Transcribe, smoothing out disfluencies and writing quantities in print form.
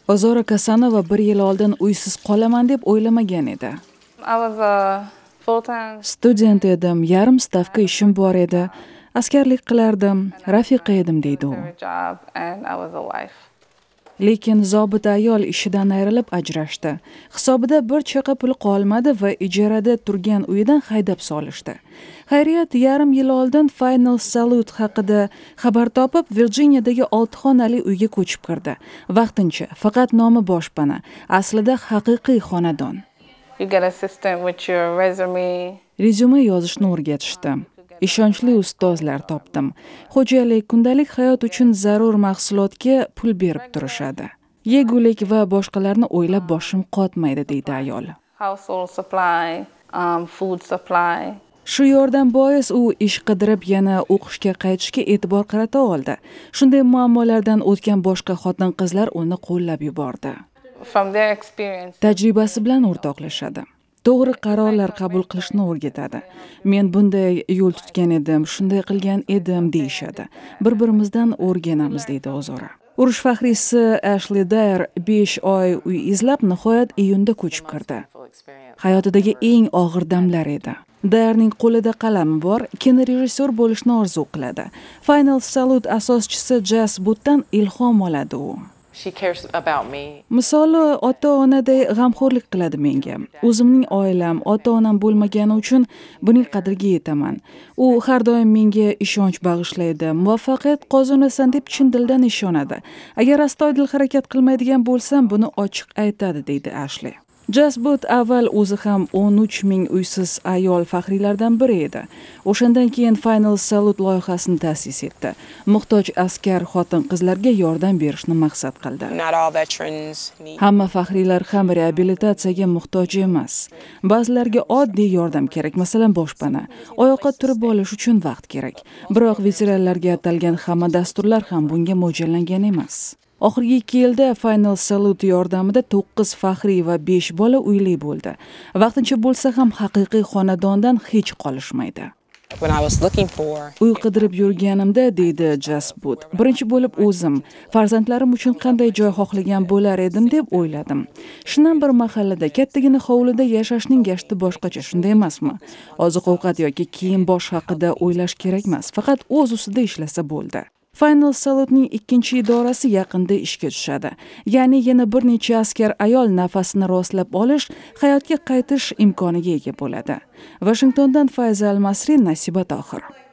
Ozora Kasanova 1 yil oldin uysiz qolaman deb o'ylamagan edi. Student edim, yarim stavka ishim bor edi. Askarlik qilardim, rafiqa edim deydi u. Lekin zobit ayol ishidan ayrilib ajrashdi. Hisobida bir chaqa puli qolmadi va ijarada turgan uyidan haydab solishdi. Xayriyat, yarim yil oldin Final Salute haqida xabar topib, Virginiyadagi 6 xonali uyga ko'chib kirdi. Vaqtincha, faqat nomi boshpana, aslida haqiqiy xonadon. Rezyume yozishni o'rgatishdi. Ishonchli ustozlar topdim. Xo'jalik, kundalik hayot uchun zarur mahsulotga pul berib turishadi. Yegulik va boshqalarni o'ylab boshim qotmaydi, deydi ayol. Shu yordam bois u ish qidirib yana o'qishga qaytishga e'tibor qarata oldi. Shunday muammolardan o'tgan boshqa xotin-qizlar uni qo'llab yubordi. Tajribasi bilan o'rtoqlashadi. To'g'ri qarorlar qabul qilishni o'rgatadi. Men bunday yo'l tutgan edim, shunday qilgan edim deyishadi. Bir-birimizdan o'rganamiz, deydi Ozora. Urush faxriysi Ashley Dyer 5 oy uy izlab nihoyat iyunda ko'chib kirdi. Hayotidagi eng og'ir damlar edi. Dyerning qo'lida qalami bor, kinorejissyor bo'lishni orzu qiladi. Final Salute asoschisi Jess Wooddan ilhom oladi u. Misoli, ota-onaday g'amxo'rlik qiladi menga. O'zimning oilam, ota-onam bo'lmagani uchun buning qadriga yetaman. U har doim menga ishonch bag'ishlaydi. Muvaffaqiyat qozonasan deb chin dildan ishonadi. Agar astoydil harakat qilmaydigan bo'lsam, buni ochiq aytadi, deydi Ashley. Jess Wood avval o'zi ham 13 ming uysiz ayol faxriylardan biri edi. O'shandan keyin Final Salute loyihasini ta'sis etdi. Muhtoj askar xotin-qizlarga yordam berishni maqsad qildi. Hamma faxriylar ham reabilitatsiyaga muhtoj emas. Ba'zilarga oddiy yordam kerak, masalan boshpana. Oyoqqa turib olish uchun vaqt kerak. Biroq veteranlarga atalgan hamma dasturlar ham bunga mo'ljallangan emas. Oxirgi 2 yilda Final Salute yordamida 9 faxriy va 5 bola uyli bo'ldi. Vaqtincha bo'lsa ham haqiqiy xonadondan hech qolishmaydi. Uy qidirib yurganimda, deydi Jess Wood, birinchi bo'lib o'zim, farzandlarim uchun qanday joy xohlagan bo'lar edim deb o'yladim. Shundan bir mahallada, kattagina hovlida yashashning gashti boshqacha, shunday emasmi? Oziq-ovqat yoki kiyim-bosh haqida o'ylash kerak emas, faqat o'z ustida ishlasa bo'ldi. Final Salute'ning ikkinchi idorasi yaqinda ishga tushadi. Ya'ni yana bir necha askar ayol nafasini rostlab olish, hayotga qaytish imkoniga ega bo'ladi. Washingtondan Fayza Al-Masri, Nasiba Tohir.